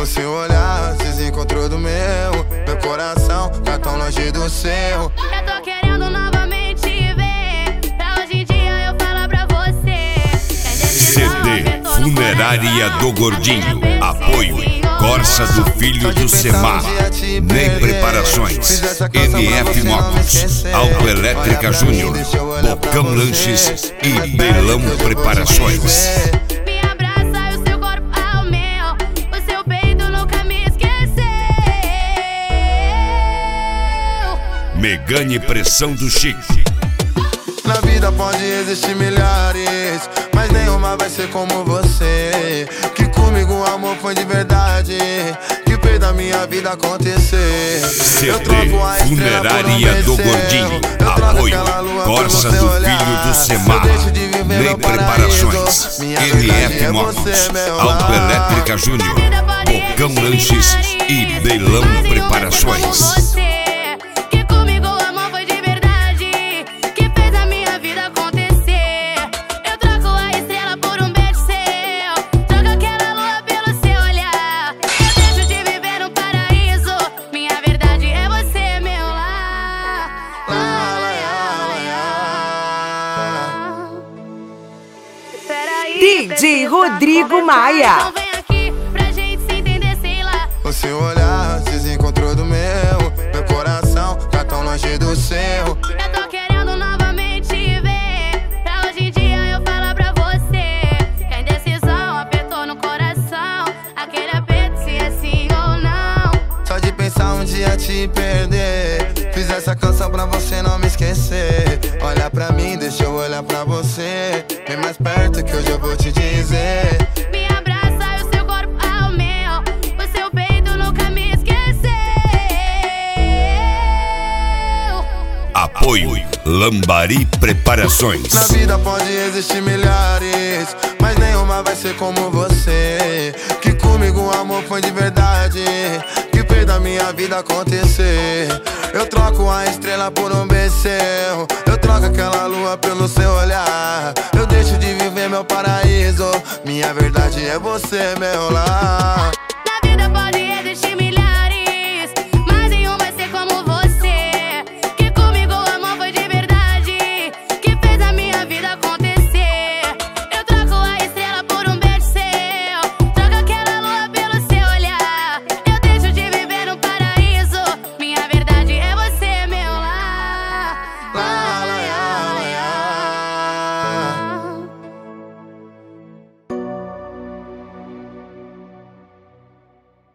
O seu olhar se desencontrou do meu. Meu coração tá tão longe do seu. Eu tô querendo novamente ver. Pra hoje em dia eu falar pra você. CD Funerária do Gordinho. Apoio Corsa do Filho do Semar. NEM Preparações, NF Motos, Autoelétrica Júnior, Bocão Lanches e Belão Preparações. Me abraça e o seu corpo ao meu. O seu peito nunca me esqueceu. Megane Pressão do Chico. Na vida pode existir milhares, mas nenhuma vai ser como você. Que comigo o amor foi de verdade, que fez da minha vida acontecer. CD Funerária do Gordinho. Apoio Corsa do Filho do Semar. NEM Preparações, NF Motos, Autoelétrica Júnior, Bocão Lanches e Belão Preparações. DJ Rodrigo Maia. Então vem aqui pra gente se entender, sei lá. O seu olhar se desencontrou do meu. Meu coração tá tão longe do seu. Eu tô querendo novamente ver. Pra hoje em dia eu falar pra você. Que a indecisão apertou no coração. Aquele aperto se é sim ou não. Só de pensar um dia te perder. Fiz essa canção pra você não me esquecer. Olha pra mim, deixa eu olhar pra você. Vem mais perto que hoje eu vou te dizer. Me abraça e o seu corpo ao meu. O seu peito nunca me esqueceu. Apoio Lambari Preparações. Na vida pode existir milhares, mas nenhuma vai ser como você. Que comigo o amor foi de verdade, que fez da minha vida acontecer. Eu troco a estrela por um beijo, eu troco aquela lua pelo seu olhar. Eu deixo de viver meu paraíso, minha verdade é você, meu lar.